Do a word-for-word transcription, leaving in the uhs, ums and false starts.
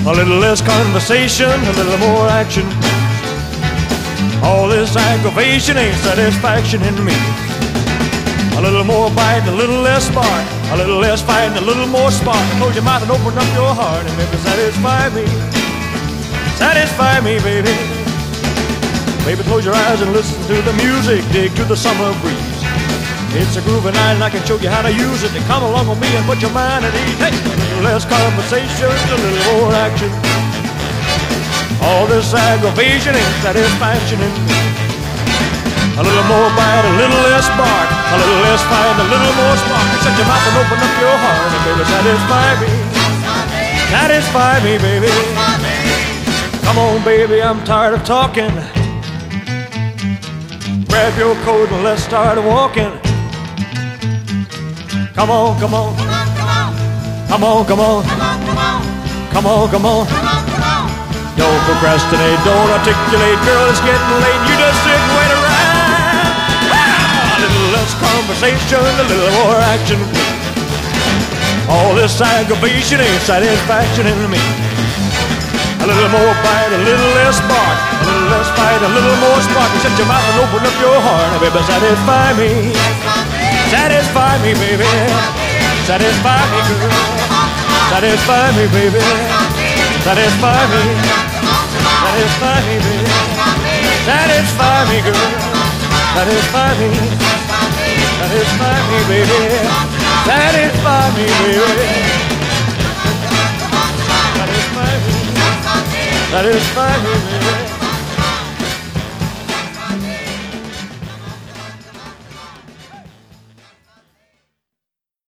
A little less conversation, a little more action. All this aggravation ain't satisfaction in me. A little more bite, a little less spark. A little less fight and a little more spark. Close your mouth and open up your heart and maybe satisfy me. Satisfy me, baby. Baby, close your eyes and listen to the music. Dig to the summer breeze. It's a groovy night and I can show you how to use it. To come along with me and put your mind at ease. Hey, a little less conversation, a little more action. All this aggravation ain't satisfaction in me. A little more bite, a little less bark. A little less fight, a little more spark. Shut your mouth and open up your heart and baby, satisfy me. Satisfy me, baby. Come on, baby, I'm tired of talking. Grab your coat and let's start walking. Come on, come on. Come on, come on. Come on, come on. Don't procrastinate, don't articulate. Girl, it's getting late. You just sit and wait around. Ah, a little less conversation, a little more action. All this aggravation ain't satisfaction in me. A little more bite, a little less bark. A little less fight, a little more spark. Shut your mouth and open up your heart. Now, baby, satisfy me. Satisfy me, baby. Satisfy me, girl. Satisfy me, baby. Satisfy me. Satisfy me, baby. Satisfy me, girl. Satisfy me. Satisfy me, baby. Satisfy me, baby. Satisfy me. Satisfy me, baby.